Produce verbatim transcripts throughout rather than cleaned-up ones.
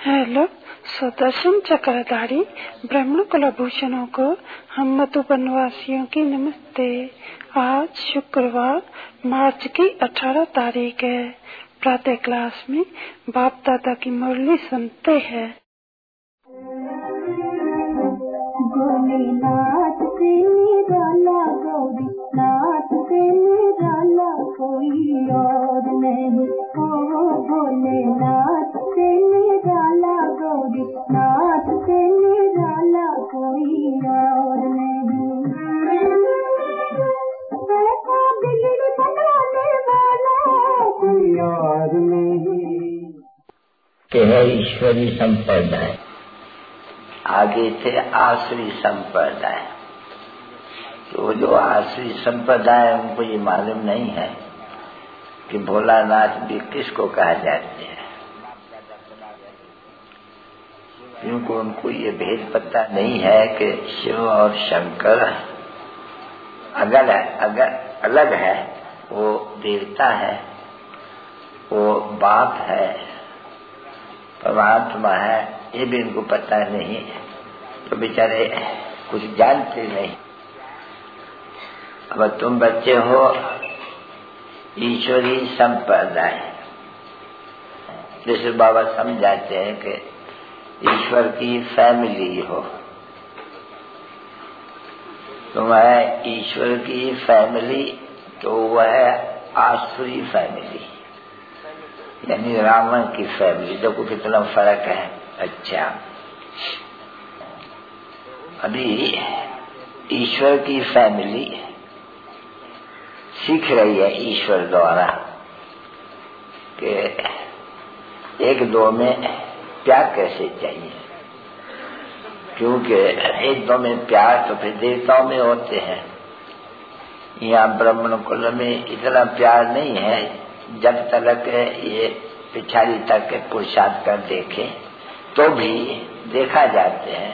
Hello Sudarshan चक्रधारी ब्राह्मण कुलभूषणों को हम मधुबन वासियों की नमस्ते। आज शुक्रवार मार्च की अठारह तारीख है। प्रातः क्लास में बाप दादा की मुरली सुनते हैं। नाथ से निराला गौरी नाथ से निराला कोई और नहीं, ओ भोले नाथ से निराला गौरी नाथ से निराला कोई और नहीं। ऐसा बिगड़ बनाने वाला कोई और नहीं। के है ईश्वरी संप्रदाय, आगे थे आसुरी संप्रदाय। तो जो आसुरी संप्रदाय उनको ये मालूम नहीं है कि भोलानाथ भी किसको कहा जाते हैं, क्योंकि उनको ये भेद पता नहीं है कि शिव और शंकर अगर अगर अलग है, वो देवता है, वो बाप है, परमात्मा है, ये भी इनको पता नहीं। तो बेचारे कुछ जानते नहीं। अब तुम बच्चे हो ईश्वरी संप्रदाय, जैसे बाबा समझाते हैं कि ईश्वर की फैमिली हो। तुम है ईश्वर की फैमिली, तो वह है आसुरी फैमिली, यानी रावण की फैमिली। देखो कितना फर्क है। अच्छा, अभी ईश्वर की फैमिली सीख रही है ईश्वर द्वारा कि एक दो में प्यार कैसे चाहिए, क्योंकि एक दो में प्यार तो फिर देवताओं में होते हैं। यहाँ ब्राह्मण कुल में इतना प्यार नहीं है, जब तक ये पिछाड़ी तक के पुरुषार्थ कर देखे तो भी देखा जाते हैं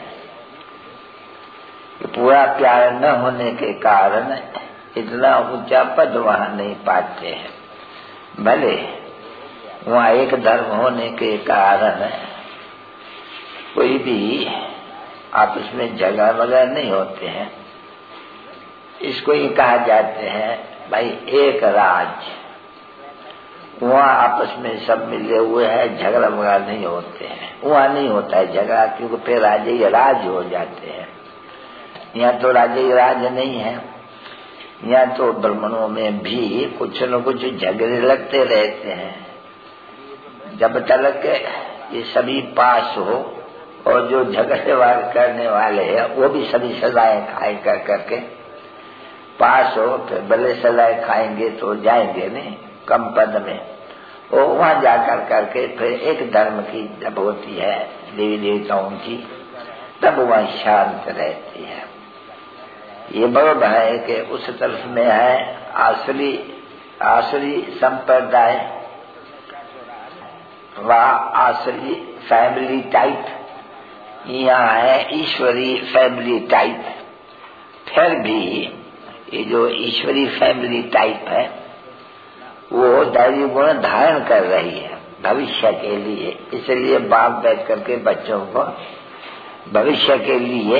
कि पूरा प्यार न होने के कारण इतना ऊंचा पद वहां नहीं पाते हैं। भले वहां एक धर्म होने के कारण कोई भी आपस में झगड़ा वगैरह नहीं होते हैं। इसको ही कहा जाते हैं भाई एक राज्य। वहाँ आपस में सब मिले हुए हैं, झगड़ा वगैरह नहीं होते हैं। वहाँ नहीं होता है झगड़ा, क्योंकि फिर राजे राज हो जाते हैं। यहाँ तो राजे राज नहीं है। यहाँ तो ब्राह्मणों में भी कुछ न कुछ झगड़े लगते रहते हैं। जब तक ये सभी पास हो और जो झगड़े वाले करने वाले हैं वो भी सभी सजाएं खाए कर करके पास हो, फिर भले सजाएं खाएंगे तो जाएंगे नहीं कम पद में। वो वहां जाकर करके फिर एक धर्म की जब होती है देवी देवताओं की, तब वह शांत रहती है। ये बरोबर है कि उस तरफ में है आसुरी आसुरी संप्रदाय व आसुरी फैमिली टाइप, यहाँ है ईश्वरी फैमिली टाइप। फिर भी ये जो ईश्वरी फैमिली टाइप है वो दैवी गुण धारण कर रही है भविष्य के लिए। इसलिए बाप बैठ करके बच्चों को भविष्य के लिए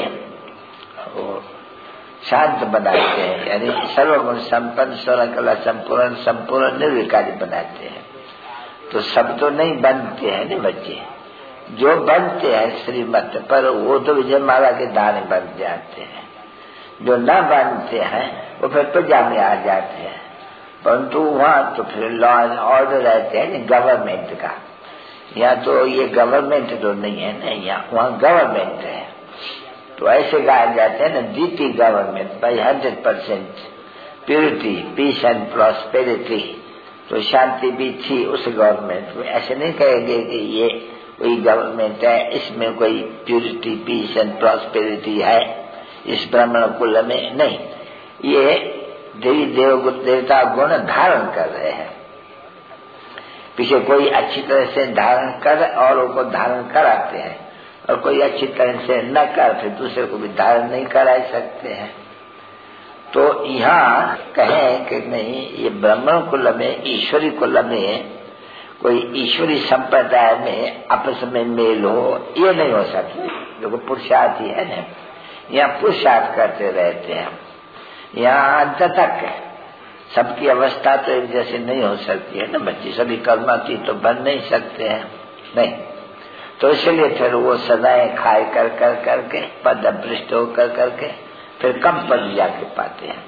शांत बनाते हैं, यानी सर्वगुण संपन्न सर्व कला संपूर्ण संपूर्ण निर्विकारी बनाते हैं। तो सब तो नहीं बनते हैं ना बच्चे, जो बनते हैं श्रीमत पर वो तो विजयमाला के दाने बन जाते हैं। जो न बनते हैं वो फिर प्रजा में आ जाते हैं। परंतु वहाँ तो फिर लॉ एंड ऑर्डर रहते हैं गवर्नमेंट का। यहाँ तो ये गवर्नमेंट तो नहीं है ना, यहाँ वहाँ गवर्नमेंट है। तो ऐसे कहा जाते हैं ना, दीती government by hundred percent purity peace and prosperity. तो शांति भी थी उस गवर्नमेंट में। ऐसे नहीं कहेंगे कि ये कोई गवर्नमेंट है इसमें कोई प्योरिटी पीस एंड प्रॉस्पेरिटी है इस ब्राह्मण कुल में, नहीं। ये देवी देव देवता गुण धारण कर रहे हैं। पीछे कोई अच्छी तरह से धारण कर और उनको धारण कराते हैं, और कोई अच्छी तरह से न कर फिर दूसरे को भी धारण नहीं करा सकते हैं। तो यहाँ कहें कि नहीं, ये ब्राह्मण कुल में ईश्वरी कुल में कोई ईश्वरी संप्रदाय में आपस में मेल हो, ये नहीं हो सकती। देखो पुरुषार्थ ही है ना, यहाँ पुरुषार्थ करते रहते हैं। यहाँ अंत तक सबकी अवस्था तो एक जैसी नहीं हो सकती है ना बच्ची, सभी कर्माती तो बन नहीं सकते हैं, नहीं। तो इसलिए फिर वो सदाएं खाए कर कर करके पद भ्रष्ट होकर करके फिर कम पद जाके पाते हैं।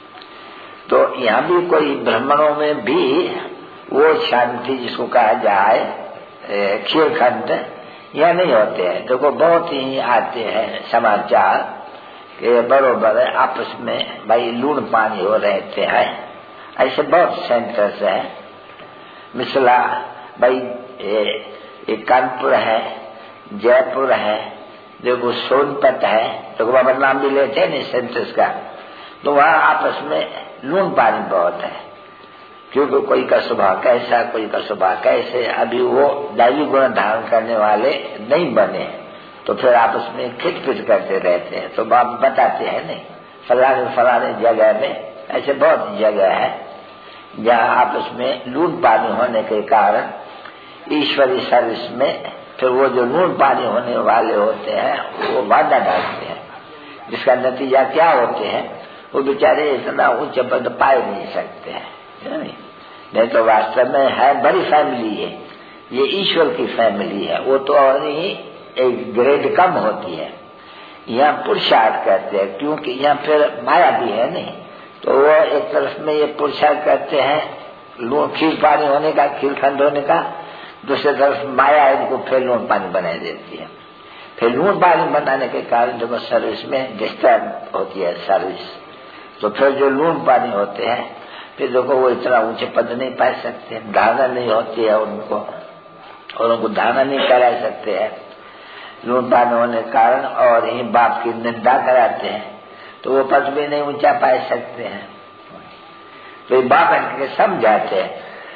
तो यहाँ भी कोई ब्राह्मणों में भी वो शांति जिसको कहा जाए खीरखंड यह नहीं होते हैं। देखो बहुत ही आते हैं समाचार कि बरोबर आपस में भाई लूण पानी हो रहते हैं, ऐसे बहुत सेंटर्स है। मिसला भाई ये कानपुर है, जयपुर है, देखो सोनपत है, तो बाबा नाम भी लेते हैं नहीं सेंटर्स का। तो वहाँ आपस में लूण पानी बहुत है, क्योंकि कोई का स्वभाव कैसा, कोई का स्वभाव कैसे, अभी वो दैवी गुण धारण करने वाले नहीं बने, तो फिर आपस में खिटपिट करते रहते हैं। तो बाप बताते हैं नहीं फलाने फलाने जगह में ऐसे बहुत जगह है जहाँ आपस में लूण पानी होने के कारण ईश्वरी सर्विस में फिर वो जो लूण पानी होने वाले होते हैं वो वादा डालते हैं, जिसका नतीजा क्या होते हैं, वो बेचारे इतना उच्च पद पाए नहीं सकते हैं। नहीं, नहीं तो वास्तव में है बड़ी फैमिली है, ये ईश्वर की फैमिली है, वो तो और ही एक ग्रेड कम होती है। यहाँ पुरुषार्थ करते हैं, क्योंकि यहाँ फिर माया भी है नहीं, तो वो एक तरफ में ये पुरुषार्थ करते हैं लूण खीर पानी होने का, खीरखंड होने का, दूसरी तरफ माया इनको फिर लूण पानी बना देती है। फिर लूण पानी बनाने के कारण देखो सर्विस में डिस्टर्ब होती है सर्विस, तो फिर जो लूण पानी होते हैं फिर देखो वो इतना ऊंचे पद नहीं पा सकते, धारणा नहीं होती है उनको, और उनको धारणा नहीं करा सकते हैं लूण पानी होने के कारण, और यही बाप की निंदा कराते हैं तो वो पद भी नहीं ऊंचा पा सकते हैं। तो ये बाप इनके समझाते हैं।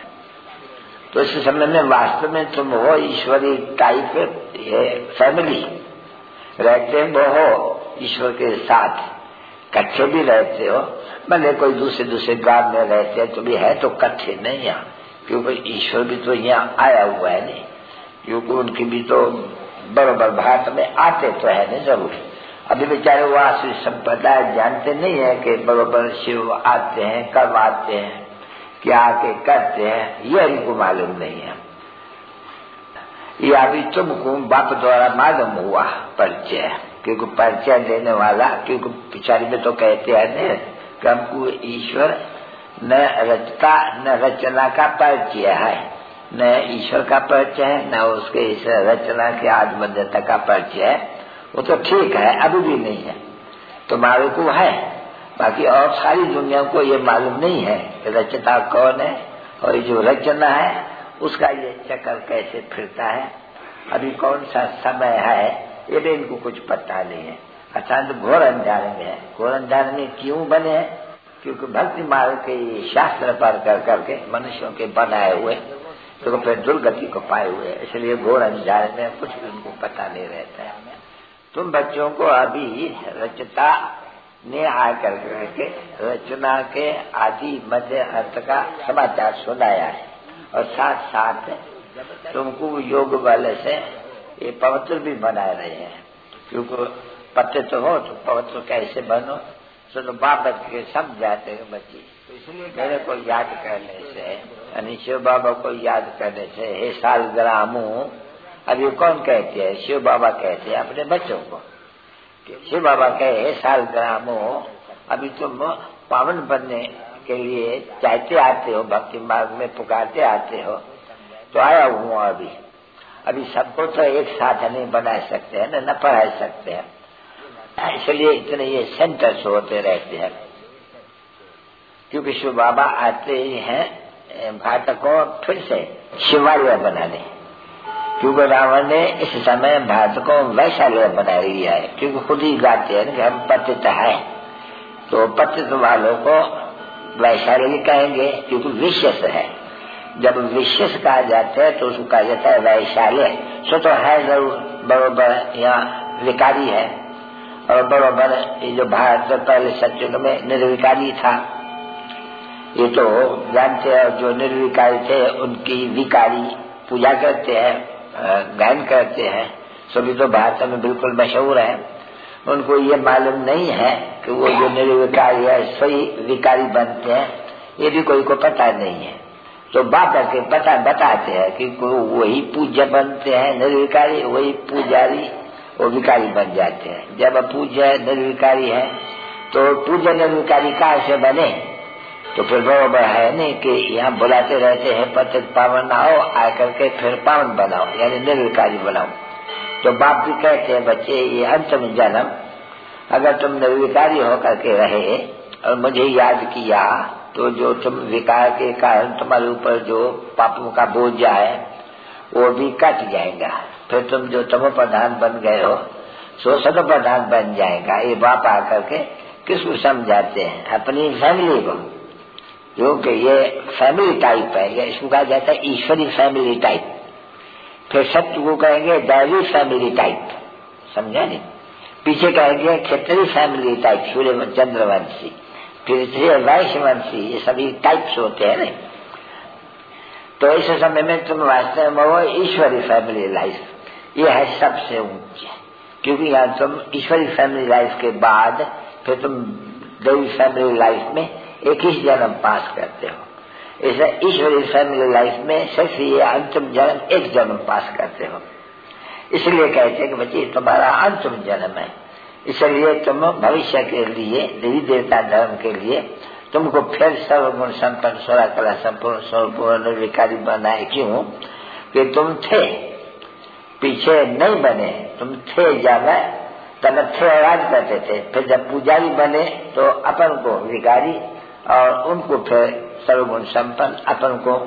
तो इस समय में वास्तव में तुम हो ईश्वरी टाइप फैमिली रहते हो, ईश्वर के साथ कच्चे भी रहते हो, भले कोई दूसरे दूसरे गांव में रहते हैं तो भी है तो कच्चे नहीं यहाँ, क्योंकि ईश्वर भी तो यहाँ आया हुआ है नहीं, क्योंकि उनकी भी तो बराबर भारत में आते तो है नहीं जरूर। अभी बेचारे वो आश्री संप्रदाय जानते नहीं है कि बराबर शिव आते हैं, कब आते हैं, क्या आके करते हैं, ये इनको मालूम नहीं है। ये अभी तुमको बाप द्वारा मालूम हुआ परिचय, क्योंकि परिचय देने वाला, क्योंकि पिछाड़ी में तो कहते हैं कि हमको ईश्वर न रचता न रचना का परिचय है, न ईश्वर का परिचय है, न उसके इस रचना के आत्मध्यता का परिचय है। वो तो ठीक है, अभी भी नहीं है, तुम्हारे को है, बाकी और सारी दुनिया को ये मालूम नहीं है कि रचना कौन है, और जो रचना है उसका ये चक्कर कैसे फिरता है, अभी कौन सा समय है, ये भी इनको कुछ पता नहीं है। अचानक तो घोर अंधारे में है। घोर अंधारे में क्यों बने हैं? क्योंकि भक्ति मार्ग के शास्त्र पर कर करके मनुष्यों के बनाए हुए तो फिर दुर्गति को पाए हुए, इसलिए घोर अंधारे में कुछ भी उनको पता नहीं रहता है। तुम बच्चों को अभी रचता ने आकर के रचना के आदि मध्य अंत का समाचार सुनाया है, और साथ साथ तुमको योग बल से ये पवित्र भी बना रहे हैं, क्योंकि पत्ते तो हो तो पवित्र कैसे बनो, तो बाप के सब जाते हैं बच्ची। तो इसलिए मेरे को याद करने से, यानी शिव बाबा को याद करने से, हे साल ग्रामू, अभी कौन कहते हैं? शिव बाबा कहते हैं अपने बच्चों को। शिव बाबा कहे, हे साल ग्रामू, अभी तुम पावन बनने के लिए चाहते आते हो, भक्ति मार्ग में पुकारते आते हो, तो आया हूँ। अभी अभी सबको तो एक साथ नहीं बना सकते हैं, न पढ़ा सकते हैं, इसलिए इतने ये सेंटर्स होते रहते हैं, क्योंकि शिव बाबा आते ही हैं भारत को फिर से शिवालय बनाने, क्योंकि रावण ने इस समय भारत को वैशाल्य बना लिया है, क्योंकि खुद ही गाते हैं कि हम पतित है, तो पतित वालों को वैशाल्य कहेंगे, क्योंकि विशेष है। जब विशेष कहा जाता है तो उसको कहा जाता है वैशाल्य। सो तो है जरूर, बरोबर यहाँ विकारी है, और बरोबर ये जो भारत में पहले सत्युग में निर्विकारी था, ये तो जानते हैं, जो निर्विकारी थे उनकी विकारी पूजा करते हैं, गायन करते हैं, सभी तो भारत में बिल्कुल मशहूर है। उनको ये मालूम नहीं है कि वो जो निर्विकारी है सही विकारी बनते हैं, ये भी कोई को पता नहीं है। तो बाबा के पता बताते हैं कि वही पूज्य बनते हैं निर्विकारी, वही पुजारी वो विकारी बन जाते हैं। जब पूज्य निर्विकारी है तो पूज्य निर्विकारी कहाँ से बने? तो फिर बराबर है नहीं कि यहाँ बुलाते रहते हैं पतित पावन आओ, आकर के फिर पावन बनाओ, यानी निर्विकारी बनाओ। तो बाप भी कहते हैं बच्चे ये अंतिम जन्म अगर तुम निर्विकारी होकर के रहे और मुझे याद किया तो जो तुम विकार के कारण तुम्हारे ऊपर जो पापों का बोझ है वो भी कट जाएगा। फिर तुम जो तमो प्रधान बन गए हो सो सतो प्रधान बन जाएगा। ये बाप आकर के किसको समझाते हैं? अपनी फैमिली को, जो कि ये फैमिली टाइप है, या इसको कहा जाता है ईश्वरी फैमिली टाइप। फिर सत्य को कहेंगे दैवी फैमिली टाइप, समझा नहीं? पीछे कहेंगे क्षत्रिय फैमिली टाइप, सूर्य चंद्रवंशी, फिर इसलिए वैश्यवंशी, ये सभी टाइप्स होते हैं। नहीं तो इस समय में तुम वास्तव में वो ईश्वरी फैमिली लाइफ, ये है सबसे ऊंची, क्योंकि यहाँ तुम ईश्वरी फैमिली लाइफ के बाद फिर तुम देवी फैमिली लाइफ में एक ही जन्म पास करते हो। इसे ईश्वरी फैमिली लाइफ में सिर्फ ये अंतिम जन्म एक जन्म पास करते हो। इसलिए कहते हैं कि बच्चे तुम्हारा अंतिम जन्म है, इसलिए तुम भविष्य के लिए देवी देवता धर्म के लिए तुमको फिर सर्वगुण संपन्न सोलह कला संपूर्ण सर्वपूर्ण निर्विकारी बनाए। क्यों? कि तुम थे, पीछे नहीं बने, तुम थे जाना तब थे राज करते थे। फिर जब पुजारी बने तो अपन को विकारी और उनको फिर सर्वगुण संपन्न अपन को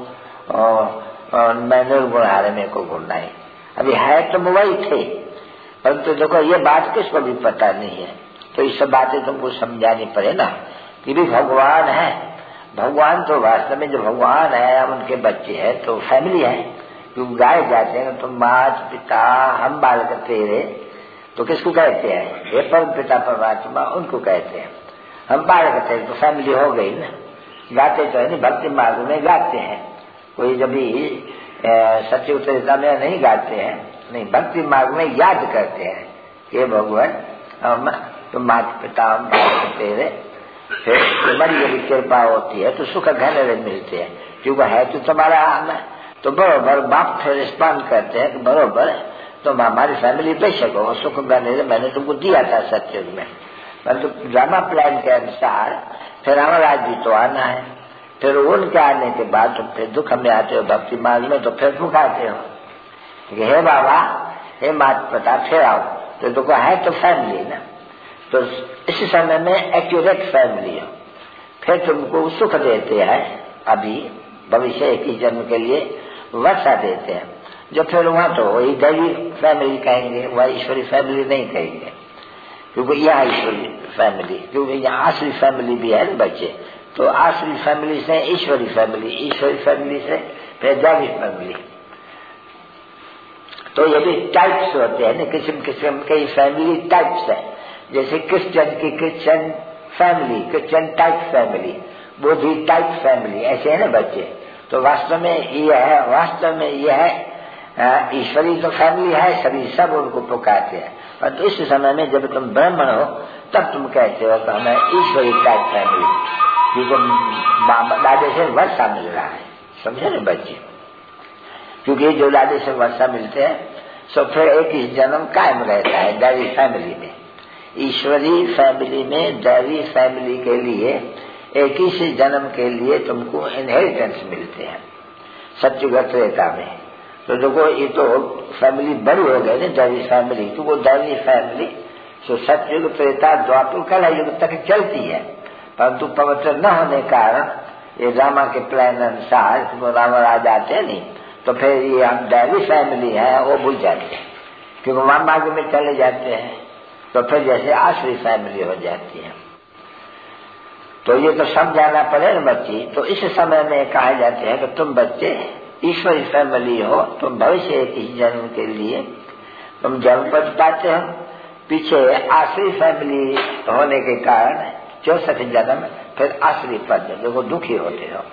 मैं निर्गुण हारने को घूरना। अभी है तुम वही थे, परंतु देखो ये बात किसको भी पता नहीं है। तो ये सब बातें तुमको समझानी पड़े ना कि भी भगवान है। भगवान तो वास्तव में जो भगवान है हम उनके बच्चे हैं, तो फैमिली है। क्यों गाए जाते हैं तुम माता पिता हम बालक तेरे, तो किसको कहते हैं? हे परम पिता परमात्मा, उनको कहते हैं। हम बालक तेरे तो फैमिली हो गई ना। गाते तो है नहीं, भक्ति मार्ग में गाते हैं, कोई जब भी सच्चे उत्तरता में नहीं गाते हैं, नहीं भक्ति मार्ग में याद करते हैं हे भगवान हम तुम माता पिता हम बालक तेरे। फिर तुम्हारी यदि कृपा होती है तो सुख घने मिलते हैं, क्योंकि है तो तुम्हारा हम है। तो बरोबर बाप फिर रिस्पॉन्ड करते हैं कि बरोबर तुम हमारी फैमिली बेशक हो, सुख घने मैंने तुमको दिया था सत्युग में, परंतु ड्रामा प्लान के अनुसार फिर हमारा आज भी तो आना है। फिर उनके आने के बाद तुम फिर दुख में आते हो भक्ति मार्ग में, तो फिर दुख आते हो हे बाबा हे माता पिता फिर आओ। तो दुख है तो फैमिली ना, तो इस समय में एक्यूरेट फैमिली हो, फिर तुमको सुख देते हैं। अभी भविष्य एक ही जन्म के लिए वर्षा देते हैं, जो फिर वहां तो वही दैवी फैमिली कहेंगे, वह ईश्वरी फैमिली नहीं कहेंगे, क्योंकि यहाँ ईश्वरी फैमिली, क्योंकि यहाँ आश्री फैमिली भी है ना बच्चे। तो आश्री फैमिली से ईश्वरी फैमिली, ईश्वरी फैमिली से फिर दैवी फैमिली। तो ये भी टाइप्स होते हैं ना, किस्म किस्म के फैमिली टाइप्स है। जैसे क्रिश्चियन की Christian family, Christian type family, बुद्धि टाइप फैमिली, ऐसे है ना बच्चे। तो वास्तव में ये है, वास्तव में ये है ईश्वरी तो फैमिली है, सभी सब उनको पुकारते हैं। और तो इस समय में जब तुम ब्राह्मण हो तब तुम कहते हो तो हमें ईश्वरी टाइप फैमिली, क्योंकि दादे से वर्षा मिल रहा है, समझे ना बच्चे। क्योंकि जो दादे से वर्षा मिलते हैं तो फिर एक ही जन्म कायम रहता है दैवी फैमिली में। ईश्वरी फैमिली में दैवी फैमिली के लिए एक ही से जन्म के लिए तुमको इनहेरिटेंस मिलते हैं सत्युग त्रेता में। तो देखो ये तो फैमिली बड़ी हो गई ना दैवी फैमिली, तो वो दैवी फैमिली तो सत्युग त्रेता द्वापर कला युग तक चलती है, परंतु पवित्र न होने के कारण ये रामा के प्लान अनुसार वो रावण आ जाते हैं नहीं, तो फिर ये हम दैवी फैमिली है वो भूल जाते हैं, क्योंकि वहां मार्ग में चले जाते हैं, तो फिर जैसे आश्री फैमिली हो जाती है। तो ये तो समझाना पड़े ना बच्ची। तो इस समय में कहा जाते हैं कि तुम बच्चे ईश्वरी फैमिली हो, तुम भविष्य एक ही जन्म के लिए तुम जन्म पद पाते हो। पीछे आश्री फैमिली होने के कारण चौसठ जन्म फिर असली पद देखो दुखी होते हो,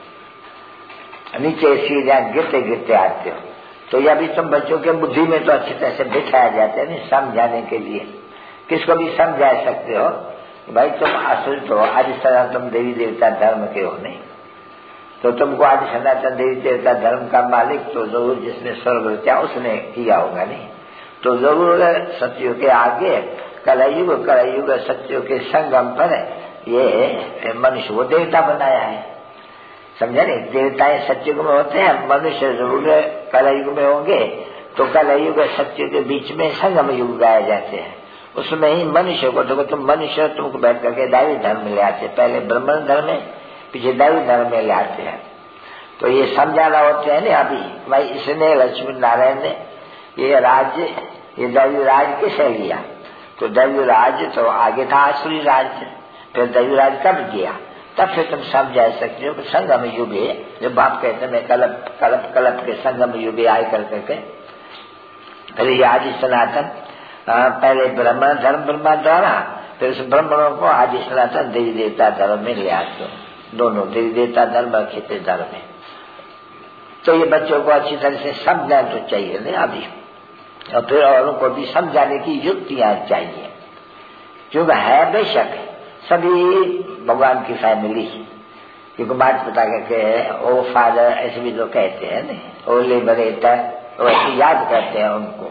नीचे सीढ़ियां गिरते गिरते आते हो। तो यह भी तुम बच्चों के बुद्धि में तो अच्छी तरह से बिठाया जाता है नहीं, समझाने के लिए किसको भी समझा सकते हो भाई तुम आश्रित हो, आदि सनातन देवी देवता धर्म के हो नहीं, तो तुमको आदि सनातन देवी देवता धर्म का मालिक तो जरूर जिसने स्वर्ग रचा उसने किया होगा नहीं, तो जरूर सत्यों के आगे कलयुग कलयुग सत्यों के संगम पर ये मनुष्य वो देवता बनाया है, समझा नहीं। देवताएं सत्युग में होते हैं, मनुष्य जरूर कलयुग में होंगे, तो कलयुग सत्युग के बीच में संगम युग गाए जाते हैं, उसमें ही मनुष्य को देखो तुम मनुष्य तुमको बैठ करके दैवी धर्म में ले आते, पहले ब्राह्मण धर्म में पीछे दैवी धर्म में ले आते हैं। तो ये समझाना होते हैं ना अभी भाई इसने लक्ष्मी नारायण ने ये राज्य ये दैवी राज किसे लिया, तो दैवी राज तो आगे था आसुरी राज्य, फिर दैवी राज कब गया, तब फिर तुम समझा सकते हो कि संगम युगे जब बाप कहते हैं कलप कलप कलप के संगम युगे आए कर करके फिर ये आदि सनातन पहले ब्राह्मण धर्म ब्रह्मा द्वारा, फिर उस ब्राह्मणों को आदि सनातन देवी देवता धर्म में ले आते हो, दोनों देवी देवता धर्म और क्षेत्रीय धर्म में। तो ये बच्चों को अच्छी तरह से समझना तो चाहिए नहीं अभी, और फिर औरों को भी समझाने की युक्तियां चाहिए, क्योंकि है बेशक सभी भगवान की फैमिली, क्योंकि माता पिता कहते हैं ओ फादर ऐसे भी लोग कहते हैं नहीं, ओ लिबरेटर, तो ऐसे याद करते हैं उनको,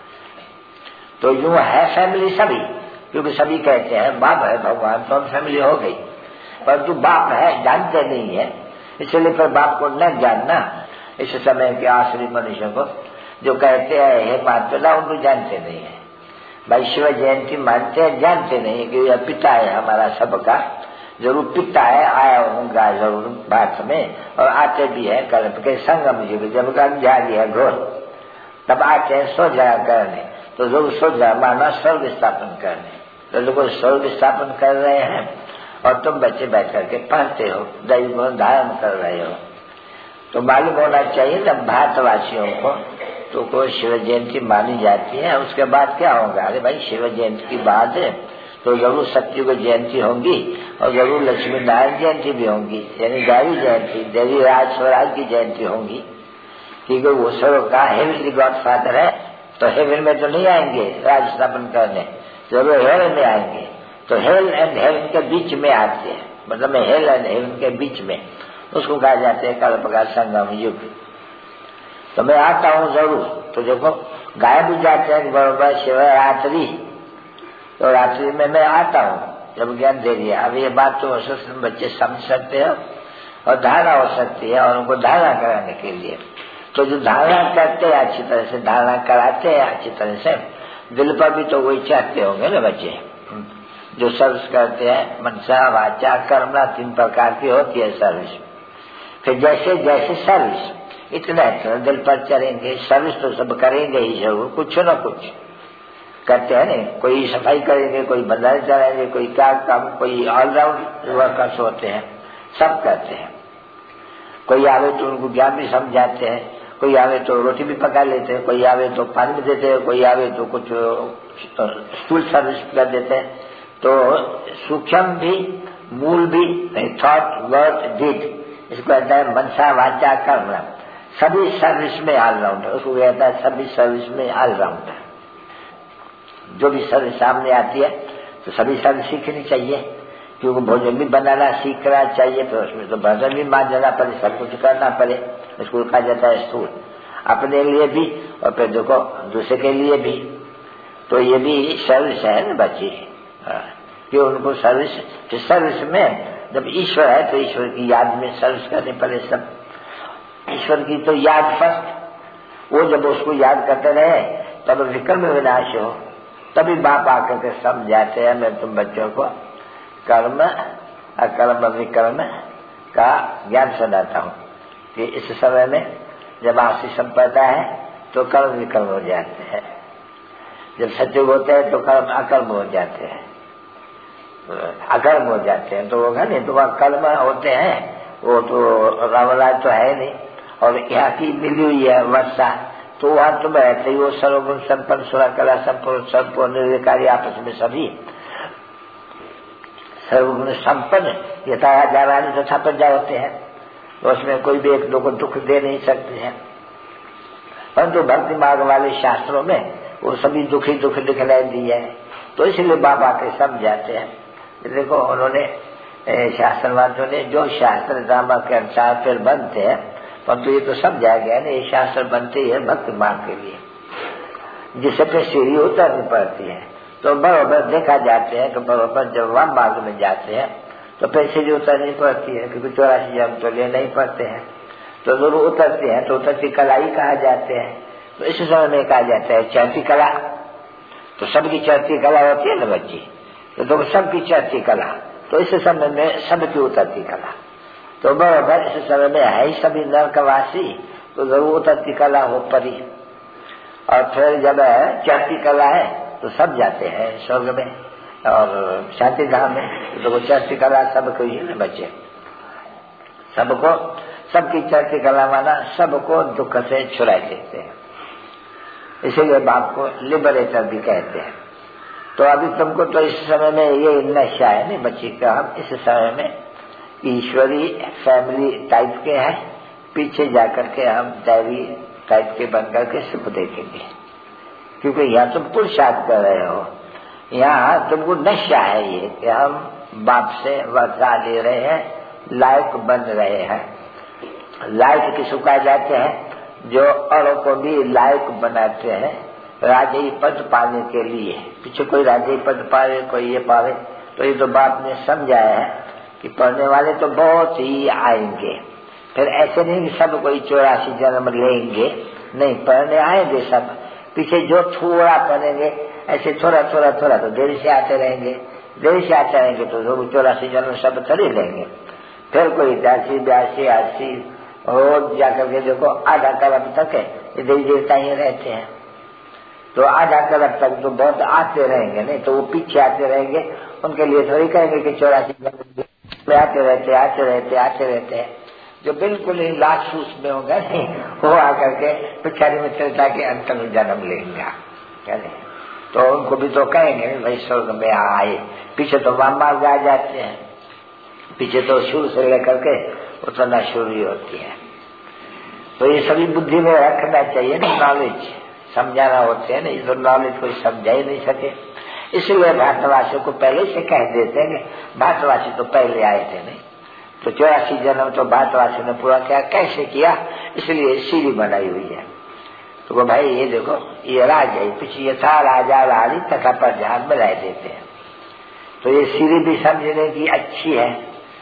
तो यूं है फैमिली सभी, क्योंकि सभी कहते हैं बाप है भगवान तो हम फैमिली हो गई, परंतु बाप है जानते नहीं है, इसलिए फिर बाप को न जानना इस समय के आश्री मनुष्यों को जो कहते हैं हे माता पिता उनको जानते नहीं है। भाई शिव जयंती मानते हैं, जानते नहीं कि यह पिता है हमारा सबका, जरूर पिता है, आया होगा जरूर भारत में, और आते भी है कल्प के संगम युग जब अंजारी है घोर, तब आते हैं सो जगह करने, तो जरूर सो जगह माना स्वर्ग स्थापन करने, तो लोग स्वर्ग स्थापन कर रहे हैं और तुम बच्चे बैठ करके पढ़ते हो, दैव गुण धारण कर रहे हो। तो मालूम होना चाहिए ना भारतवासियों को, तो कोई शिव जयंती मानी जाती है, उसके बाद क्या होगा, अरे भाई शिव जयंती की बात है तो जरूर सत्युग जयंती होंगी और जरूर लक्ष्मी नारायण जयंती भी होंगी, यानी देवी जयंती देवी राज स्वराज की जयंती होंगी, क्योंकि वो सर्व का हेवनली गॉड फादर है, तो हेवन में तो नहीं आएंगे राज स्थापन करने, जरूर हेवन में आएंगे, तो हेल एंड हेवन के बीच में आते हैं, मतलब हेल एंड हेवन के बीच में, उसको कहा जाते हैं कल्प का संगम युग। तो मैं आता हूँ जरूर, तो देखो गायब भी जाते हैं बराबर शिवरात्रि, तो रात्रि में मैं आता हूँ जब ज्ञान दे दिया। अब ये बात तो बच्चे समझ सकते हो और धारणा हो सकती है, और उनको धारणा कराने के लिए तो जो धारणा करते हैं अच्छी तरह से धारणा कराते हैं अच्छी तरह से, दिल पर भी तो वही चाहते होंगे ना बच्चे, जो सर्विस करते हैं मनसा वाचा कर्मणा तीन प्रकार की होती है सर्विस। फिर जैसे जैसे सर्विस इतना इतना दिल पर चलेंगे, सर्विस तो सब करेंगे ही जरूर, कुछ न कुछ करते हैं नहीं, कोई सफाई करेंगे, कोई बंधारे चलाएंगे, कोई क्या काम, कोई ऑलराउंड वर्कर्स होते हैं, सब करते हैं। कोई आवे तो उनको ज्ञान भी समझाते हैं, कोई आवे तो रोटी भी पका लेते हैं, कोई आवे तो पानी भी देते हैं, कोई आवे तो कुछ स्कूल सर्विस कर देते हैं। तो सूक्ष्म भी मूल भी थॉट वर्ड डीड, इसको कहता है मनसा वाचा कर्म, सभी सर्विस में ऑलराउंडर, उसको कहता है सभी सर्विस में ऑलराउंडर। जो भी सर्विस सामने आती है तो सभी सर्विस सीखनी चाहिए, क्योंकि भोजन भी बनाना सीखना चाहिए, फिर उसमें तो भोजन भी मांझना पड़े, सब कुछ करना पड़े, इसको कहा जाता है स्थूल, अपने लिए भी और फिर देखो दूसरे के लिए भी। तो ये भी सर्विस है ना बच्चे, कि उनको सर्विस, फिर सर्विस में जब ईश्वर है तो ईश्वर की याद में सर्विस करनी पड़े, सब ईश्वर की तो याद फर्स्ट, वो जब उसको याद करते रहे तब विक्रम विनाश हो, तभी बाप आकर के समझाते हैं मैं तुम बच्चों को कर्म अकर्म विकर्म का ज्ञान सुनाता हूँ, कि इस समय में जब आशी संपदा है तो कर्म विकर्म हो जाते हैं, जब सत्युग होते हैं तो कर्म अकर्म हो जाते हैं, अकर्म हो जाते हैं, तो होगा नहीं, तो वह कर्म होते हैं, वो तो रामराज तो है नहीं, और यहाँ की मिली हुई है वर्षा, तो वहां तुम रहते ही वो सर्वगुण संपन्न सुरा कला संपूर्ण संपूर्ण निर्विकारी आपस में सभी सर्वगुण संपन्न यथा राजा रानी तथा प्रजा होते हैं, तो उसमें कोई भी एक दो को दुख दे नहीं सकते हैं। परंतु भक्ति मार्ग वाले शास्त्रों में वो सभी दुखी दुख दिखलाई दिया है, तो इसलिए बाबा के समझाते हैं। देखो उन्होंने शास्त्रवादियों ने जो शास्त्र ड्रामा के अनुसार फिर बनते हैं, परंतु ये तो समझा गया ना ये शास्त्र बनते ही है भक्ति मार्ग के लिए, जिससे फिर सीढ़ी उतरनी पड़ती है। तो बराबर देखा जाते हैं कि बराबर जब वाम मार्ग में जाते हैं तो फिर सीढ़ी उतरनी पड़ती है, क्योंकि चौरासी जन्म तो ले नहीं पड़ते हैं, तो जरूर उतरते हैं तो उतरती कला ही कहा जाते हैं। तो इस समय में कहा जाता है चढ़ती कला, तो सबकी चढ़ती कला होती है ना बच्ची, तो, तो सबकी चढ़ती कला, तो इस समय में सबकी उतरती कला, तो बराबर इस समय में है ही सभी नरकवासी, तो जरूर उतरती कला हो परी। और फिर जब चढ़ती कला है तो सब जाते हैं स्वर्ग में और शांति धाम में, तो वो चढ़ती कला सबको ही है बच्चे, सबको सबकी चढ़ती कला माना सबको दुख से छुड़ा देते हैं, इसीलिए बाप को लिबरेटर भी कहते हैं। तो अभी तुमको तो इस समय में ये नशा है नहीं बच्ची का, हम इस समय में ईश्वरी फैमिली टाइप के हैं, पीछे जाकर के हम दैवी टाइप के बनकर के सुख देखेंगे, क्योंकि यहाँ तुम पुरुषार्थ कर रहे हो, यहाँ तुमको नशा है ये कि हम बाप से वर्षा ले रहे हैं, लायक बन रहे हैं। लायक किसको कहा जाते हैं? जो औरों को भी लायक बनाते हैं राजई पद पाने के लिए। पीछे कोई राजई पद पावे, कोई ये पावे, तो ये तो बाप ने समझाया है कि पढ़ने वाले तो बहुत ही आएंगे, फिर ऐसे नहीं कि सब कोई चौरासी जन्म लेंगे, नहीं, पढ़ने आएंगे सब। पीछे जो थोड़ा पढ़ेंगे ऐसे थोड़ा थोड़ा थोड़ा तो देरी से आते रहेंगे, देरी से आते रहेंगे तो लोग चौरासी जन्म सब कर ही लेंगे। फिर कोई इक्यासी बयासी अस्सी रोज जाकर के देखो आधा कलम तक है ये देवी देवता ही रहते हैं, तो आधा कलम तक तो बहुत आते रहेंगे, नहीं तो वो पीछे आते रहेंगे, उनके लिए थोड़ी कहेंगे कि चौरासी जन्म आते रहते आते रहते आते रहते हैं। जो बिल्कुल ही लास्ट में होगा नहीं, वो आकर के पिछाड़ी में चलता के अंत में जन्म लेंगे, तो उनको भी तो कहेंगे भाई स्वर्ग में आए। पीछे तो वाम मार्ग आ जाते हैं, पीछे तो शुरू से लेकर के उतना शुरू ही होती है। तो ये सभी बुद्धि में रखना चाहिए ना, नॉलेज समझाना होते हैं ना, ये तो नॉलेज कोई समझा ही नहीं सके, इसलिए भारतवासियों को पहले से कह देते हैं कि भारतवासी तो पहले आए थे नहीं, तो चौरासी जन्म तो भारतवासियों ने पूरा किया, कैसे किया, इसलिए सीढ़ी बनाई हुई है। तो भाई ये देखो ये राज है, पीछे ये था राजा रानी तथा प्रजा में रह देते हैं, तो ये सीढ़ी भी समझने की अच्छी है।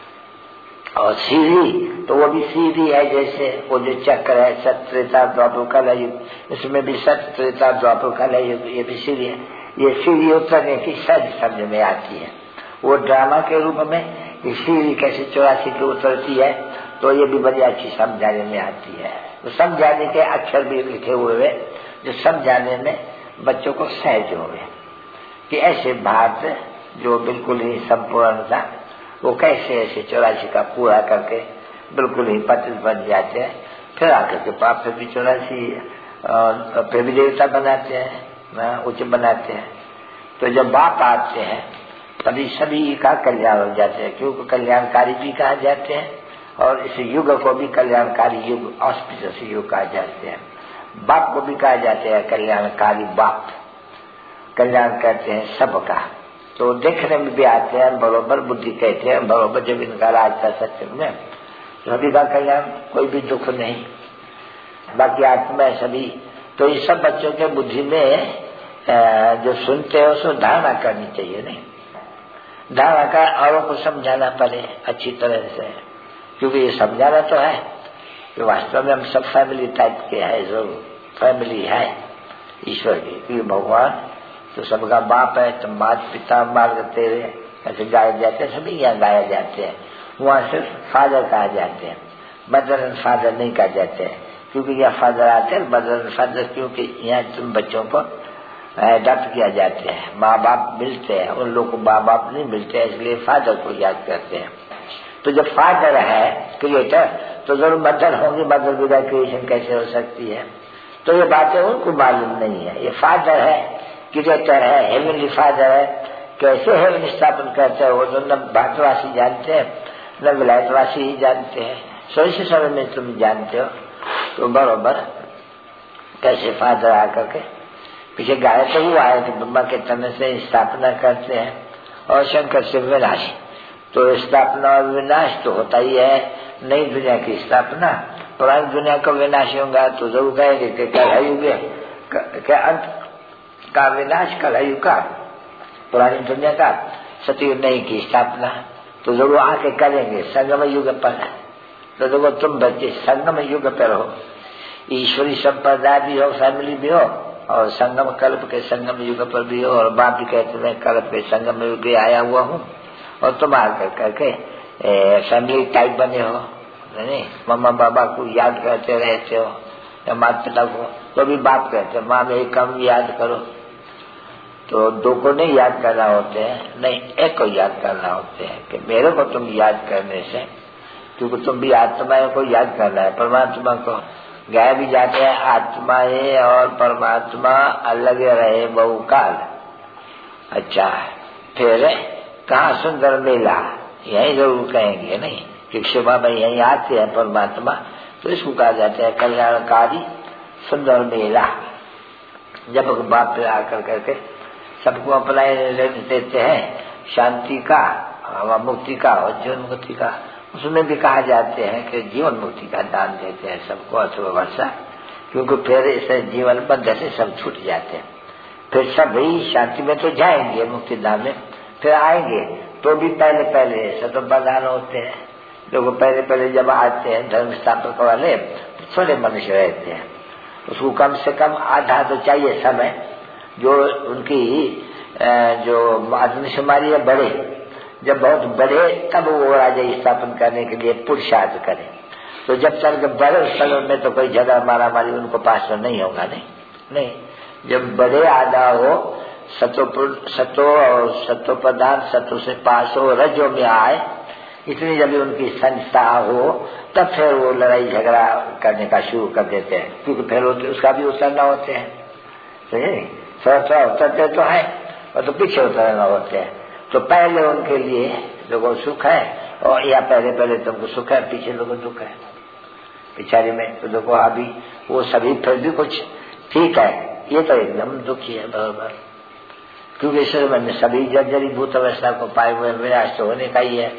और सीढ़ी तो वो भी सीढ़ी है, जैसे वो जो चक्र है सत्रेता द्वापर कलयुग, इसमें भी सत्रेता द्वापर कलयुग, ये भी सीढ़ी है। ये सीढ़ी उतरने की सहज समझ में आती है, वो ड्रामा के रूप में ये सीढ़ी कैसे चौरासी की उतरती है, तो ये भी बड़ी अच्छी समझाने में आती है। तो समझाने के अक्षर भी लिखे हुए हैं जो समझाने में बच्चों को सहज हो गए कि ऐसे बात जो बिल्कुल ही संपूर्ण था वो कैसे ऐसे चौरासी का पूरा करके बिल्कुल ही पतित बन जाते हैं, फिर आकर के पाप फिर भी चौरासी फिर भी देवता बनाते हैं, उच्च बनाते हैं। तो जब बाप आते हैं तभी सभी का कल्याण हो जाते हैं, क्योंकि कल्याणकारी भी कहा जाते हैं और इस युग को भी कल्याणकारी युग ऑस्पिशियस युग कहा जाते हैं। बाप को भी कहा जाते हैं कल्याणकारी बाप, कल्याण कहते हैं सबका। तो देखने में भी आते हैं बरोबर, बुद्धि कहते हैं बरोबर, जब इनका राज था सत्य में सभी का कल्याण, कोई भी दुख नहीं, बाकी आत्मा सभी। तो ये सब बच्चों के बुद्धि में जो सुनते हैं उसको धारणा करनी चाहिए, नहीं धारणा का औरों को समझाना पड़े अच्छी तरह से, क्योंकि ये समझाना तो है कि वास्तव में हम सब फैमिली टाइप के हैं, जो फैमिली है ईश्वर की, क्योंकि भगवान तो सबका बाप है, तो माता पिता मार्ग तेरे ऐसे गाए जाते हैं, सभी यहाँ गाया जाते हैं। वहाँ सिर्फ फादर कहा जाते हैं, मदर एंड फादर नहीं कहा जाते हैं, क्योंकि यहाँ फादर आते हैं मदर एंड फादर, क्योंकि यहाँ तुम बच्चों को अडॉप्ट किया जाते हैं, माँ बाप मिलते हैं, उन लोग को माँ बाप नहीं मिलते, इसलिए फादर को याद करते हैं। तो जब फादर है क्रिएटर तो जरूर मदर होंगी, मदर बिना क्रिएशन कैसे हो सकती है? तो ये बातें उनको मालूम नहीं है। ये फादर है, क्रिएटर है, हेवनली फादर है, कैसे है स्थापन करते हैं वो तो न भारतवासी जानते हैं न विलायतवासी ही जानते हैं। सो इसी समय में तुम जानते हो तो बरोबर कैसे फादर आकर के पीछे गाय तो हुआ है कि ब्रह्मा के तन से स्थापना करते हैं और शंकर से विनाश। तो स्थापना और विनाश तो होता ही है, नई दुनिया की स्थापना, पुरानी दुनिया का विनाश होगा तो जरूर कहेंगे कि कलयुग के अंत का विनाश, कलयुग का, पुरानी दुनिया का सतयुग नहीं की स्थापना तो जरूर आके करेंगे संगम युग पर। तो देखो तुम बच्चे संगम युग पर हो, ईश्वरी संप्रदाय भी हो, फैमिली भी हो और संगम कल्प के संगम युग पर भी हो। और बाप भी कहते हैं कल्प के संगम युग आया हुआ हूँ और तुम आकर करके फैमिली टाइप बने हो, नहीं मम्मा बाबा को याद करते रहते हो या माता पिता को, तो भी बाप कहते हैं माँ में कम याद करो। तो दो को नहीं याद करना होते हैं, नहीं एक को याद करना होते हैं कि मेरे को तुम याद करने से, क्योंकि तुम भी आत्माओं को याद करना है, परमात्मा को। गाय भी जाते हैं आत्माएं और परमात्मा अलग रहे बहुकाल। अच्छा फिर कहाँ सुंदर मेला, यही जरूर कहेंगे नहीं कि शिवा भाई यही आते हैं परमात्मा, तो इसको कहा जाता है कल्याणकारी सुंदर मेला। जब बाप पे आकर करके सबको अपना देते हैं शांति का, मुक्ति का और जीवन मुक्ति का, उसमें भी कहा जाते हैं कि जीवन मुक्ति का दान देते हैं सबको अथवा वर्षा, क्योंकि फिर इसे जीवन बंध से सब छूट जाते हैं। फिर सब ही शांति में तो जाएंगे मुक्ति धाम में, फिर आएंगे तो भी पहले पहले सतो बदान होते हैं। लोग पहले पहले जब आते हैं धर्म स्थापक वाले तो थोड़े मनुष्य रहते हैं, उसको कम से कम आधा तो चाहिए समय, जो उनकी जो आदमशुमारी है बड़े, जब बहुत बड़े तब वो राजा स्थापन करने के लिए पुरुषार्थ करें। तो जब तक बड़े उस समय में तो कोई झगड़ा मारा मारी उनको पास तो नहीं होगा, नहीं नहीं जब बड़े आधा हो, सतो सतो और सतो प्रधान सतो से पास हो, रजो में आए, इतनी जब उनकी संस्था हो तब फिर वो लड़ाई झगड़ा करने का शुरू कर देते हैं, क्योंकि फिर उसका भी उतरना होते हैं। थोड़ा थोड़ा उतरते तो है और तो पीछे उतरना होते हैं। तो पहले उनके लिए लोगों सुख है और या पहले पहले तुमको सुख है, पीछे लोगों दुख है पिछाड़ी में। तो देखो अभी वो सभी फिर भी कुछ ठीक है, ये तो एकदम दुखी है बराबर, क्योंकि इस में सभी जर्जरी भूत अवस्था को पाए हुए विनाश तो होने का ही है।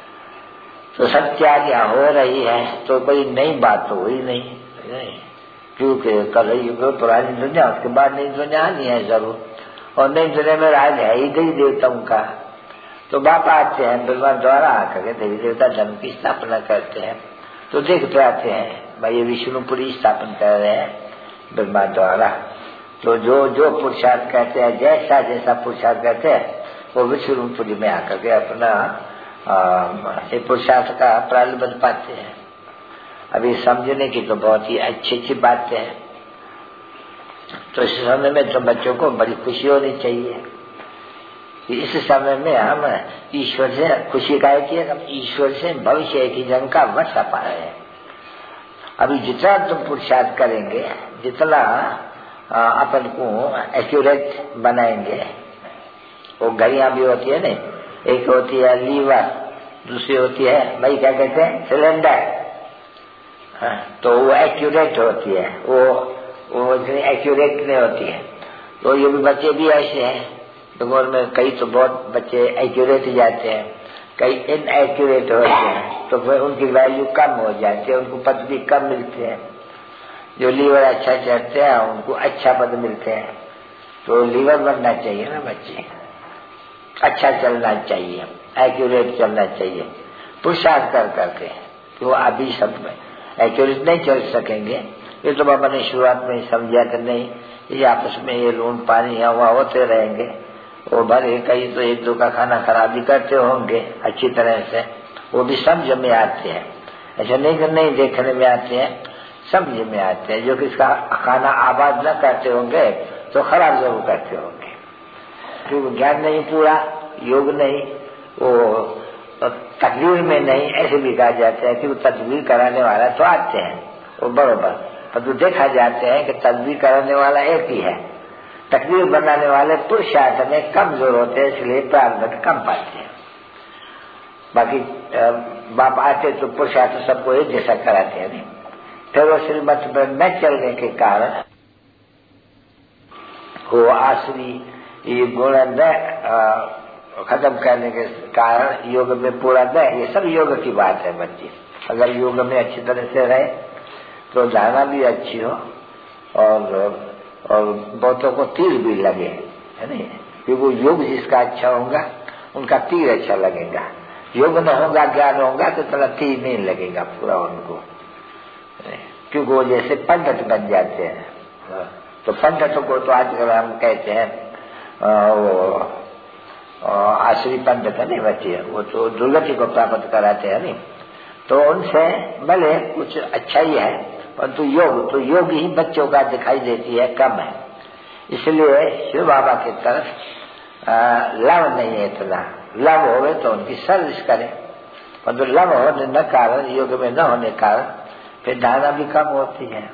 तो सत्याज्ञा हो रही है तो कोई नई बात तो हुई नहीं, नहीं। क्योंकि कल युग पुरानी दुनिया, उसके बाद नई दुनिया नहीं है जरूर, और नई दुनिया में राज है ही देवी देवताओं का। तो बाप आते हैं भगवान द्वारा आकर देवी देवता धर्म की स्थापना करते हैं, तो देखते आते हैं भाई ये विष्णुपुरी स्थापन कर रहे हैं ब्रह्मा द्वारा। तो जो जो पुरुषार्थ कहते हैं, जैसा जैसा पुरुषार्थ कहते हैं वो विष्णुपुरी में आकर के अपना पुरुषार्थ का प्रारंभ बन पाते हैं। अभी समझने की तो बहुत ही अच्छी अच्छी बातें हैं। तो इस समय में तो बच्चों को बड़ी खुशी होनी चाहिए कि इस समय में हम ईश्वर से खुशी का है कि हम ईश्वर से भविष्य की जंग का वर्षा पा रहे हैं। अभी जितना तुम पुरुषार्थ करेंगे, जितना अपन को एक्यूरेट बनाएंगे, वो घड़ियां भी होती है नहीं, एक होती है लीवर, दूसरी होती है भाई क्या कहते हैं सिलेंडर, हाँ, तो वो एक्यूरेट होती है, वो वो इतनी एक्यूरेट नहीं होती है। तो ये भी बच्चे भी ऐसे हैं, तो गौर में कई तो बहुत बच्चे एक्यूरेट जाते हैं, कई इनएक्यूरेट होते हैं, तो फिर उनकी वैल्यू कम हो जाती है, उनको पद भी कम मिलते हैं। जो लीवर अच्छा चढ़ते हैं उनको अच्छा पद मिलते हैं। तो लीवर बनना चाहिए ना बच्चे, अच्छा चलना चाहिए, एक्यूरेट चलना चाहिए, पुरुषार्थ कर करके। तो अभी सब में एक्यूरेट नहीं चल सकेंगे, ये तो बाबा ने शुरुआत में समझा कि नहीं, ये आपस में ये लून पानी हवा होते रहेंगे, वो भले कहीं तो एक दो का खाना खराब भी करते होंगे अच्छी तरह से, वो भी समझ में आते हैं। ऐसा नहीं कि नहीं देखने में आते हैं, समझ में आते हैं। जो कि इसका खाना आबाद न करते होंगे तो खराब जरूर करते होंगे, क्योंकि ज्ञान नहीं पूरा, योग नहीं, वो तकदीर में नहीं, ऐसे भी कहा जाता है कि वो तदबीर कराने वाला तो आते हैं वो बरोबर, पर तो देखा जाते हैं कि तदबीर कराने वाला एक ही है, तकदीर बनाने वाले पुरुषार्थ में कमजोर होते हैं, इसलिए प्रारब्ध कम पाते हैं। बाकी बाप आते तो पुरुषार्थ सबको एक जैसा कराते हैं। नहीं फिर वो श्रीमत में न चलने के कारण वो आसुरी ये गुण न खत्म करने के कारण योग में पूरा न, ये सब योग की बात है बच्चे। अगर योग में अच्छी तरह से रहे तो धारणा भी अच्छी हो और और बहुतों को तीर भी लगे, है नहीं, क्योंकि योग जिसका अच्छा होगा उनका तीर अच्छा लगेगा। योग न होगा, ज्ञान होगा तो थोड़ा तीर नहीं लगेगा पूरा उनको, क्योंकि वो जैसे पंडित बन जाते हैं। तो पंडितों को तो आजकल हम कहते हैं वो आश्री पंडित है नहीं बच्चे, वो तो दुर्गति को प्राप्त कराते हैं नहीं। तो उनसे भले कुछ अच्छा ही है, परंतु योग तो योग ही बच्चों का दिखाई देती है, कम है। इसलिए शिव बाबा की तरफ लव नहीं है इतना। लव होवे तो उनकी सर्विस करें, परंतु लव होने न कारण, योग में न होने कारण फिर धारणा भी कम होती है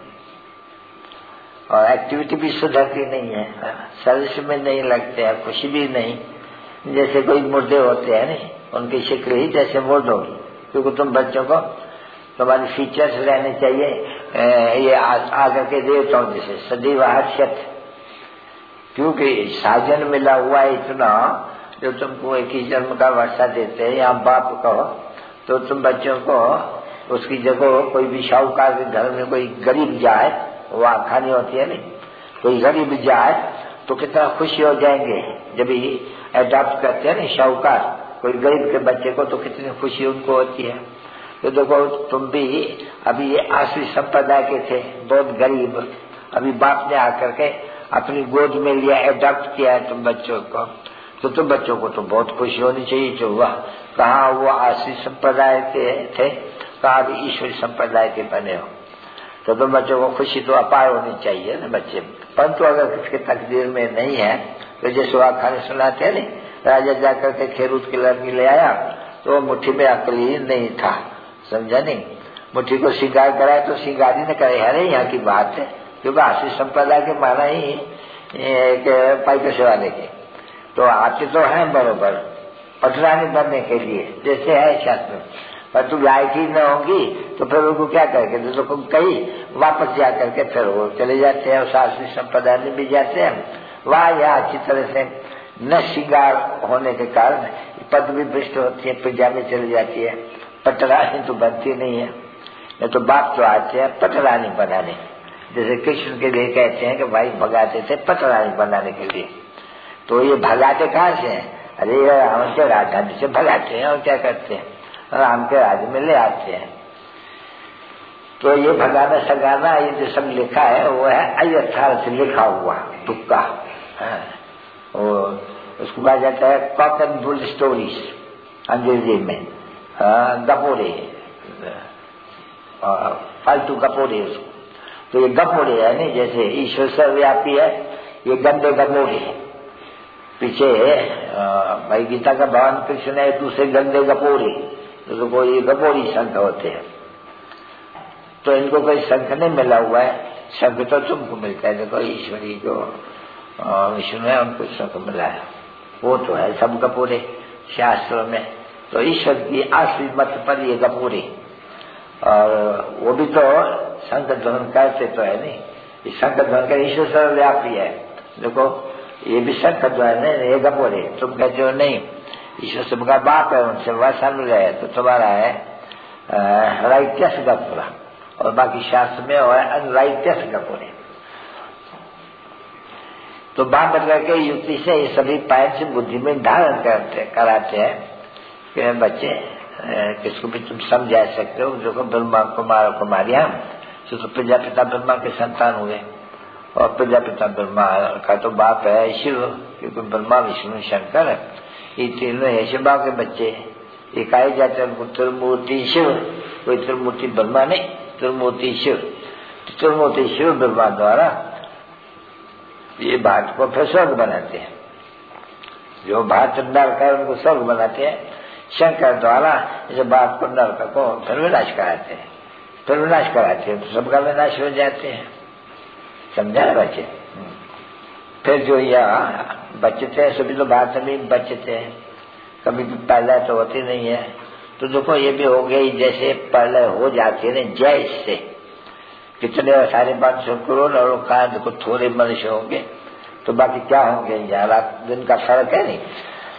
और एक्टिविटी भी सुधरती नहीं है, सर्विस में नहीं लगते हैं, खुशी भी नहीं। जैसे कोई मुर्दे होते हैं नहीं, उनकी शक्ल ही जैसे मुर्द होगी, क्योंकि तुम बच्चों को तुम्हारी फीचर्स रहने चाहिए ये आकर के देवताओं जैसे सदैव हर्षित, क्योंकि साजन मिला हुआ है इतना जो तुमको एक ही जन्म का वर्षा देते हैं। या बाप कहो तो तुम बच्चों को उसकी जगह कोई भी शाहूकार के घर में कोई गरीब जाए, वो खानी होती है नहीं, कोई गरीब जाए तो कितना खुशी हो जाएंगे जब ये अडॉप्ट करते हैं ना शाहूकार कोई गरीब के बच्चे को, तो कितनी खुशी उनको होती है। तो देखो तुम भी अभी ये आश्री संप्रदाय के थे, बहुत गरीब, अभी बाप ने आकर के अपनी गोद में लिया, अडॉप्ट किया है तुम बच्चों को, तो तुम बच्चों को तो बहुत खुशी होनी चाहिए। जो हुआ कहाँ वो आश्री संप्रदाय के थे, कहाँ भी ईश्वरी संप्रदाय के बने हो, तो तुम बच्चों को खुशी तो अपार होनी चाहिए ना बच्चे। परंतु अगर किसके तकदीर में नहीं है तो जैसे वहाँ खाने सुनाते हैं नहीं, राजा जाकर के खेरूत की लड़की ले आया तो मुट्ठी में अकल ही नहीं था, समझा नहीं, मुट्ठी को श्रृंगार कराए तो श्रृंगार ही न करे। अरे यहाँ की बात है, क्योंकि आशीष संप्रदाय के माना ही पैसे वाले के, तो आते तो हैं बरोबर पटरानी बनने के लिए जैसे है शास्त्र में, पर तू लायक ही न होगी तो फिर उनको क्या करके तो, तो कहीं वापस जा करके फिर वो चले जाते हैं, शास्त्री संप्रदाय में भी जाते हैं। वहाँ यह अच्छी तरह से न श्रृंगार होने के कारण पद भी भ्रष्ट होती है, प्रजा में चली जाती है, पटरानी तो बनती नहीं है। नहीं तो बाप तो आते हैं पटरानी बनाने, जैसे कृष्ण के लिए कहते हैं कि भाई भगाते थे पटरानी बनाने के लिए, तो ये भगाते कहाँ से हैं? अरे राम के राजधानी से भगाते हैं और क्या करते हैं, राम के राज्य में ले आते हैं। तो ये भगाना सगाना ये जो सब लिखा है वो है अयथार्थ लिखा हुआ तुक्का, उसको कहा जाता है कॉक एंड बुल स्टोरीज अंग्रेजी में, गपोरे, फालतू गपोरे उसको। तो ये गपोरे है नहीं, जैसे ईश्वर सर्वव्यापी है, ये गंदे गपोरे। पीछे भाई गीता का भगवान कृष्ण है दूसरे गंदे गपोरे, तो कोई ये गपोरी संत होते हैं। तो इनको कोई संत नहीं मिला हुआ है, संत तो तुमको मिलता है। देखो ईश्वरी जो विष्णु है उनको संत मिला है, वो तो है सब गपोरे शास्त्रों में। तो ईश्वर की आश्रित मत पर ये गपोरे, और वो भी तो संत ध्वन करते तो है नहीं, इस संत ध्वन का ईश्वर सर्वव्यापी है। देखो ये भी संत ध्वन है, ये गपोरे। तुम कहते हो नहीं ईश्वर सबका बाप है, उनसे वैसा मिल गया तो तुम्हारा है राइटियस गपोरा, और बाकी शास्त्र में वो है अनराइटियस गपोरे। तो बाप बदल के युक्ति से ये सभी पैंच बुद्धि में धारण करते कराते हैं कि बच्चे किसको भी तुम समझा सकते हो। जो ब्रह्मा कुमार कुमारियां तो प्रजापिता ब्रह्मा के संतान हुए, और प्रजापिता ब्रह्मा का तो बाप है शिव, क्योंकि ब्रह्मा विष्णु शंकर ये तीनों है शिवा के बच्चे। ये कहे जाते हैं त्रिमूर्ति शिव, कोई त्रिमूर्ति ब्रह्मा नहीं, त्रिमूर्ति शिव। त्रिमूर्ति शिव ब्रह्मा द्वारा ये भाट को फिर स्वर्ग बनाते हैं, जो भाट नरक है उनको स्वर्ग बनाते हैं। शंकर द्वारा इस बात को नरक को फिर विनाश कराते हैं, फिर विनाश कराते हैं तो सबका विनाश हो जाते हैं। समझा बच्चे? फिर जो यह बचते हैं सभी तो बाद में बचते हैं, कभी भी पहले तो होती नहीं है। तो देखो ये भी हो गई जैसे पहले हो जाती है ना, जैसे कितने साढ़े पांच सौ करोड़ और कहा देखो थोड़े मनुष्य होंगे तो बाकी क्या होंगे, यहाँ रात दिन का फर्क है नहीं।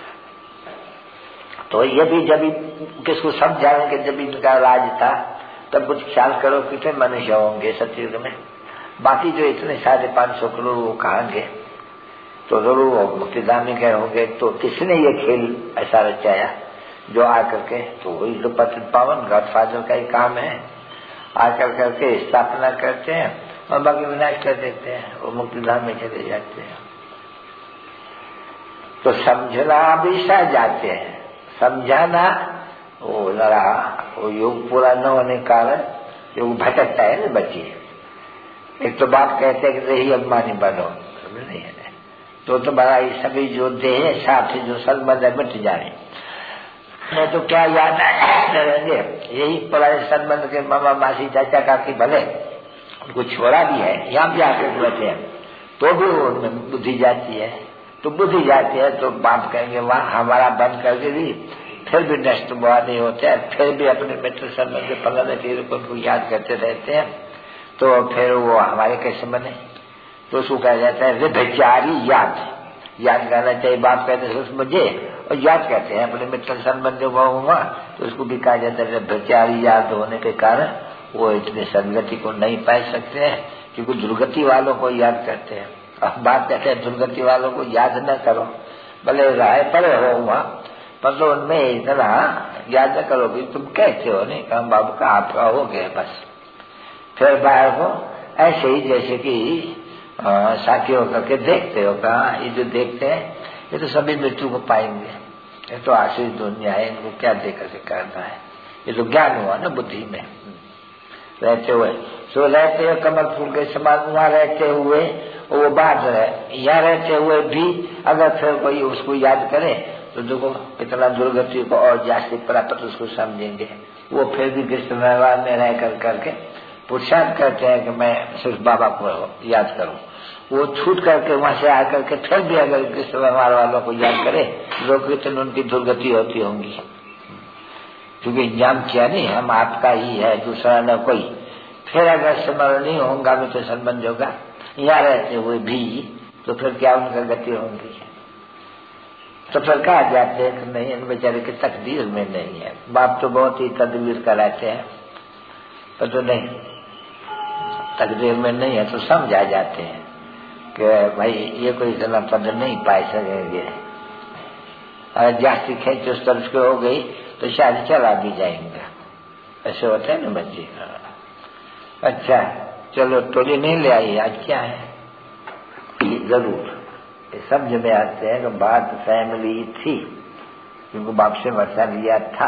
तो ये भी जब किसको समझाएंगे, जब इनका राज था तब कुछ ख्याल करो कितने मनुष्य होंगे सतयुग में, बाकी जो इतने साढ़े पांच सौ करोड़ वो कहांगे, तो जरूर मुक्तिधामी के होंगे। तो किसने ये खेल ऐसा रचाया जो आकर के, तो वही तो पतित पावन गॉडफादर का ही काम है, आकर करके स्थापना करते हैं और बाकी विनाश कर देते हैं, वो मुक्तिधाम में चले जाते हैं। तो समझना भी सह जाते हैं, समझाना वो जरा वो योग पूरा न होने के कारण योग भटकता है ना बच्चे। एक तो बात कहते हैं कि रही अभिमानी बनो, नहीं है तो तुम्हारा ये सभी जो देह साथ जो संबंध है मिट जाए, नहीं तो क्या याद रहेंगे यही पुराने संबंध के मामा मासी चाचा काकी, भले उनको छोड़ा भी है यहाँ भी आकर बैठे हैं तो भी उनमें बुद्धि जाती है। तो बुद्धि जाती है तो बाप कहेंगे वहाँ हमारा बंद करके भी फिर भी नष्ट बुआ नहीं होते हैं, फिर भी अपने मित्र संबंध के पगड़ने के रूप उनको याद करते रहते हैं, तो फिर वो हमारे कैसे बने। तो उसको कहा जाता है विचारी याद, याद करना चाहिए बाप कहते हैं मुझे, और याद करते हैं अपने मित्र संबंध हुआ, तो उसको भी कहा जाता है विचारी याद होने के कारण वो इतने सदगति को नहीं पा सकते हैं, क्योंकि दुर्गति वालों को याद करते हैं। अब बात कहते हैं दुर्गति वालों को याद न करो, भले राय पड़े हो वहाँ पर तो उनमें इतना याद न करो भी तुम कहते हो नहीं काम बाबू का आपका हो गया बस। फिर बाहर को ऐसे ही जैसे कि साथी होकर के देखते हो, कहा ये जो देखते हैं ये तो सभी मृत्यु को पाएंगे, ये तो आशीष दुनिया है, इनको क्या देकर के करना है, ये तो ज्ञान हुआ ना बुद्धि में रहते हुए। सो रहते हुए कमल फूल के समान वहाँ रहते हुए वो बात है, यहाँ रहते हुए भी अगर फिर कोई उसको याद करे तो देखो इतना दुर्गति को और जास्ती प्राप्त उसको समझेंगे। वो फिर भी कृष्ण व्यवहार में रह कर करके पुरुषार्थ करते हैं कि मैं सिर्फ बाबा को याद करूं, वो छूट करके वहां से आकर के फिर भी अगर कृष्ण व्यवहार वालों को याद करे लोग कितनी उनकी दुर्गति होती होंगी, क्योंकि इंजाम किया नहीं हम आपका ही है, दूसरा न कोई। फिर अगर स्मरण नहीं होगा मित्र संबंध होगा यहाँ रहते हुए भी, तो फिर क्या उनका गति होंगी। तो फिर कहा जाते हैं कि नहीं इन बेचारे की तकदीर में नहीं है। बाप तो बहुत ही तदबीर कराते हैं पर तो नहीं तकदीर में नहीं है, तो समझा जाते हैं कि भाई ये कोई इतना पद नहीं पा सकेंगे, अगर जास्ती खेच उस तरफ के हो गई तो शायद चला भी जाएंगे, ऐसे होते हैं ना बच्चे। अच्छा चलो टोली नहीं ले आई, आज क्या है जरूर समझ में आते हैं कि बात फैमिली थी, क्योंकि बाप से वर्षा लिया था,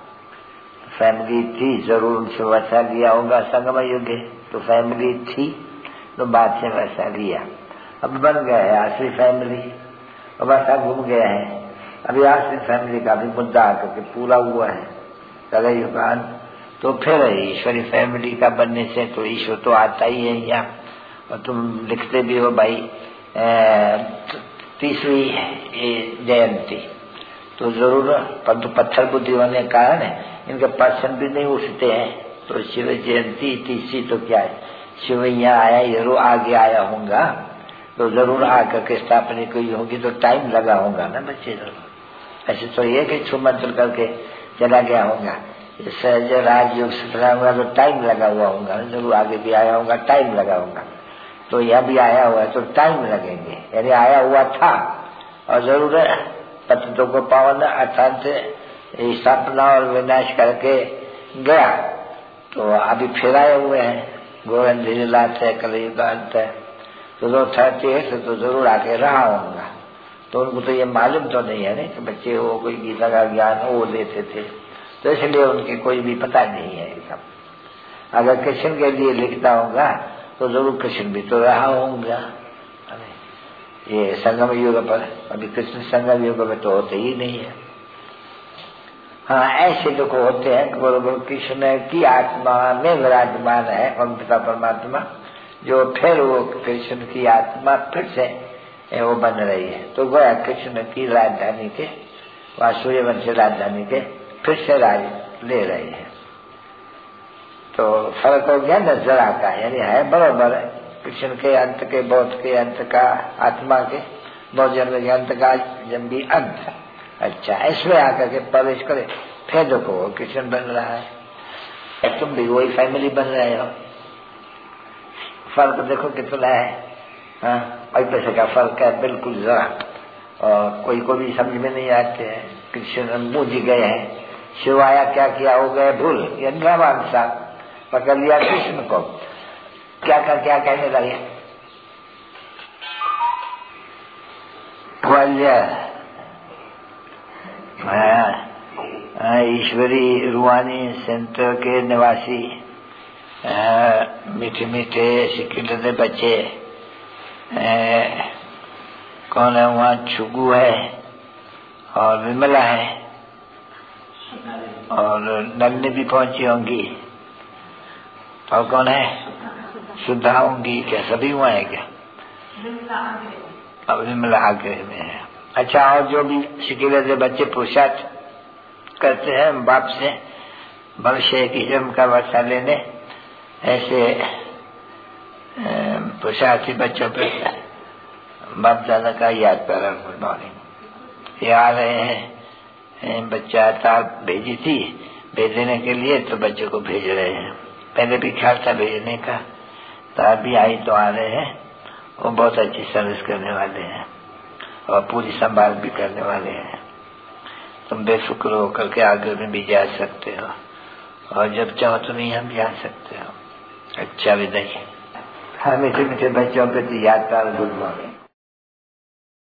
फैमिली थी जरूर उनसे वर्षा लिया होगा संगम युग, तो फैमिली थी तो बात से वर्षा लिया, अब बन गया है आश्री फैमिली, अब वर्षा घूम गया है, अभी आश्री फैमिली का भी मुद्दा आकर के पूरा हुआ है कल युगान। तो फिर ईश्वरी फैमिली का बनने से तो ईश्वर तो आता ही है यहाँ, और तुम लिखते भी हो भाई तीसरी जयंती, तो जरूर परंतु पत्थर बुद्धि होने के कारण इनके पर्सन भी नहीं उठते हैं, तो शिव जयंती तीसरी तो क्या है, शिव यहाँ आया जरूर आगे आया होगा, तो जरूर आकर के स्थापना कोई होगी तो टाइम लगा होगा ना बच्चे, जरूर ऐसे तो ये कि छुमंत्र करके चला गया होगा, सहज राजयोग से होगा तो टाइम लगा हुआ होगा, जरूर आगे भी आया होगा टाइम लगा होगा, तो यह भी आया हुआ है तो टाइम लगेंगे, यानी आया हुआ था और जरूर पतितों को पावन अर्थात स्थापना और विनाश करके गया, तो अभी फिर आए हुए हैं गोविंद लीलाथ है कलयुग अंत है, तो जो थर्टी है तो जरूर आके रहा होगा। तो उनको तो ये मालूम तो नहीं है ना कि बच्चे वो कोई गीता का ज्ञान वो लेते थे, तो इसलिए उनके कोई भी पता नहीं है सब। अगर कृष्ण के लिए लिखता होगा तो जरूर कृष्ण भी तो रहा होगा, ये संगम युग पर, अभी कृष्ण संगम युग में तो होते ही नहीं है। हाँ ऐसे लोग होते हैं बरोबर कृष्ण की आत्मा में विराजमान है पिता परमात्मा, जो फिर वो कृष्ण की आत्मा फिर से वो बन रही है। तो गोया कृष्ण की राजधानी के वह सूर्यवंशी राजधानी के फिर से राज ले रही है। तो फर्क हो गया न जरा का, यानी है बराबर है कृष्ण के अंत के, बौद्ध के अंत का, आत्मा के बौद्ध जन्म के अंत का जब भी अंत। अच्छा, इसमें आकर के प्रवेश करे, फिर देखो कृष्ण बन रहा है, तुम भी वही फैमिली बन रहे हो। फर्क देखो कितना है, हाँ और पैसे का फर्क है बिल्कुल जरा। और कोई को भी समझ में नहीं आते हैं। कृष्ण मुझ गए हैं, शिवाया क्या किया हो गए भूल, ये ड्रामा साहब पकड़ लिया कृष्ण को, क्या कर क्या कहने लगे। ईश्वरी रुवानी सेंटर के निवासी मीठे मीठे सिकिलते बच्चे, आ, कौन है वहाँ, छुगू है और विमला है और नन्नी भी पहुंची होंगी, और कौन है, सुधा होंगी क्या, सभी हुआ है क्या, अब विमला आगे में है। अच्छा, और जो भी शिकिले से बच्चे पुरुषार्थ करते हैं बाप से भविष्य की जन्म का वर्षा लेने, ऐसे पुरुषार्थी बच्चों पे बाप दादा का याद कर रहा हूँ। गुड मॉर्निंग, ये आ रहे हैं, बच्चा तार भेजी थी भेज देने के लिए, तो बच्चों को भेज रहे हैं। पहले भी ख्याल था भेजने का, तार भी आई तो आ रहे हैं। वो बहुत अच्छी सर्विस करने वाले हैं और पूरी संभाल भी करने वाले हैं। तुम बेफिक्र होकर के आगे में भी जा सकते हो, और जब चाहो तुम यहाँ भी आ सकते हो। अच्छा विदाई। हाँ, मीठे मीठे बच्चों पे तो याद था। Good morning.